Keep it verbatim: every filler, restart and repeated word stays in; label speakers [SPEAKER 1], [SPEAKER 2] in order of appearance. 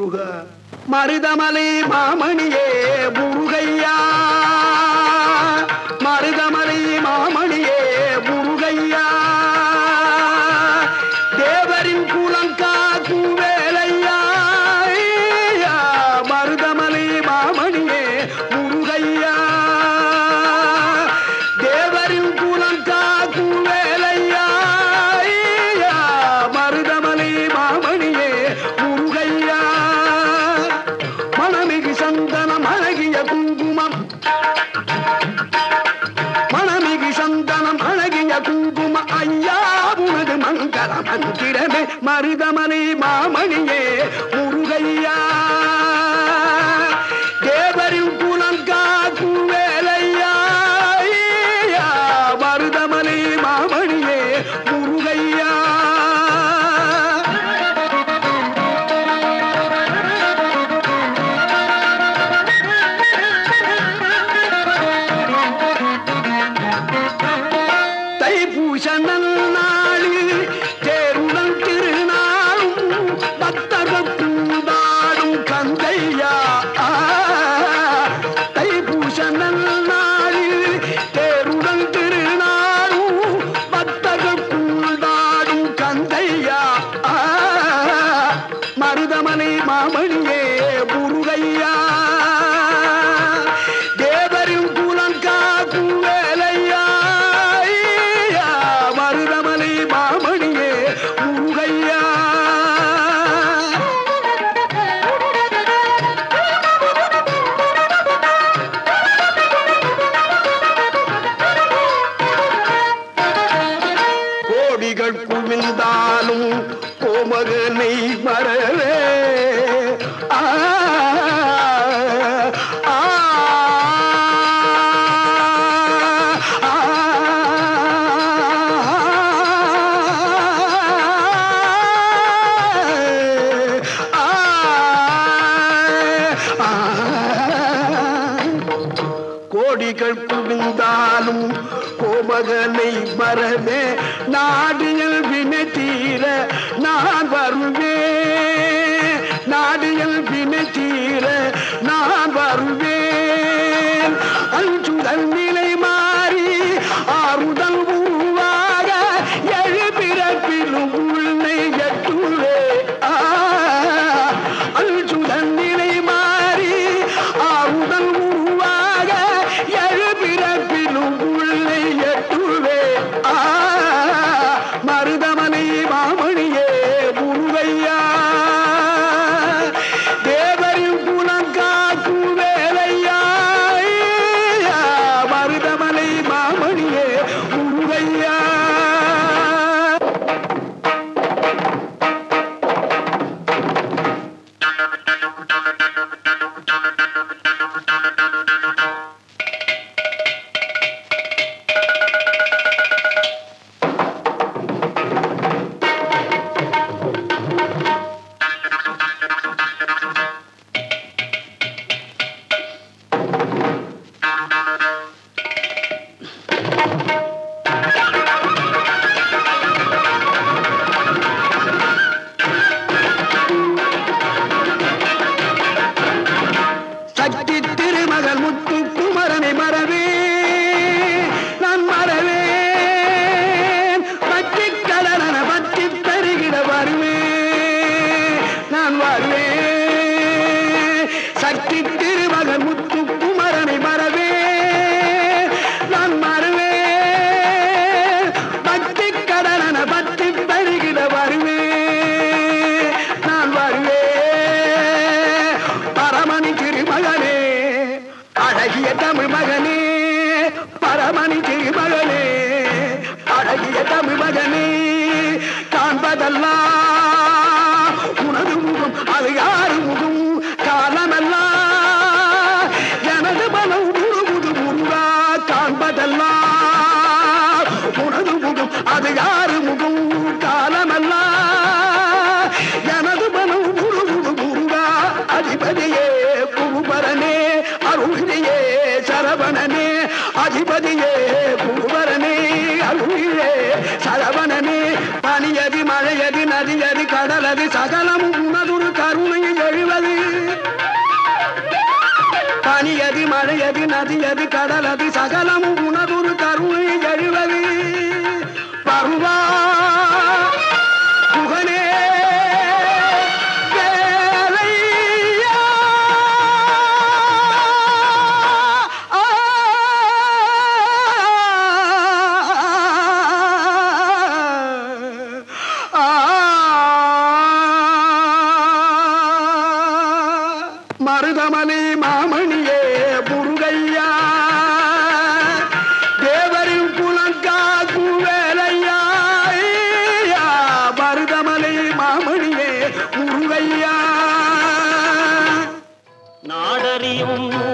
[SPEAKER 1] முருகா மருதமலை மாமணியே முருகையா மருதமலை மாமணியே முருகையா தேவரின் குலம் காக்கும் வேலையா மருதமலை மாமணியே முருகையா தேவரின் குலம் காக்கும் வேலையா மருதமலை மாமணியே முருகையா மணமிகு சந்தனம் அழகிய குங்குமம் மணமிகு சந்தனம் அழகிய குங்குமம் ஐயா உனது மங்கள மந்திரமே மருதமலை மாமணியே முருகையா தேவரின் குலம் காக்கும் வேலையா மருதமலை மாமணியே முருகையா தைப்பூச நன்னாளில் தேருடன் திருநாளும் பக்தர்கள் கூடாடும் கந்தையா தைப்பூச நன்னாளில் தேருடன் திருநாளும் பக்தர்கள் கூடாடும் கந்தையா மருதமலை மாமணியே முருகையா தேவரின் குலம் காக்கும் வேலையா மருதமலை மாமணியே முருகையா கோடிகள் குவிந்தாலும் கோமகனை மறவே ஆ ஆ கோடிகள் குவிந்தாலும் கோமகனை மறவே நாடியல் வினை தீர நான் வருவேன் நாடியல் வினை தீர நான் வருவேன் அஞ்சுதல் நிலை மாறி ஆறுதல் உருவாக எழுபிறப்பிலும் உன்னை எட்டுவே அஞ்சுதல் நிலை மாறி ஆறுதல் உருவாக எழுபிறப்பிலும் உன்னை எட்டுவே மருதமலை மாமணியே முருகையா தேவரின் குலம் காக்கும் வேலையா மருதமலை மாமணியே முருகையா சக்தி திருமகள் முத்து குமரனை மறவே நான் மறவேன் பற்றி கடலன பற்றி பெருகிட வருவேன் நான் வருவேன் சக்தி திருமகள் முத்து குமரனை மறவே நான் மறவேன் பற்றி கடலன பற்றி பெருகிட வருவேன் நான் வருவேன் பரமணி திருமகனே அழகிய தமிழ் மகனே பரமணி திருமகனே அழகிய தமிழ் மகனே காண்பதெல்லாம் உனது முகம் அது யாரு முகம் காலமெல்லாம் எனது மனம் முழுமுது முருகா காண்பதெல்லாம் உனது முகம் அது யாரு முகம் காலமெல்லாம் எனது மனம் முழுமுது முருகா அதிபதியே குருபரனே அருளியே சரவணனே அதிபதியே குருபரனே அருளியே சரவணனே பனியதி மழையதி நதியதி கடலதி சகலமும் உனதுரு கருணையில் எழுவது மழையது நதியது கடலது சகலமும் உணர்வு கருணை எழுவது பருவா புகனே வேலையா மருதமலை மாமணியே முருகையா தேவரின் புலங்காக்கும் வேலையா மருதமலை மாமணியே முருகையா
[SPEAKER 2] நாடறியும்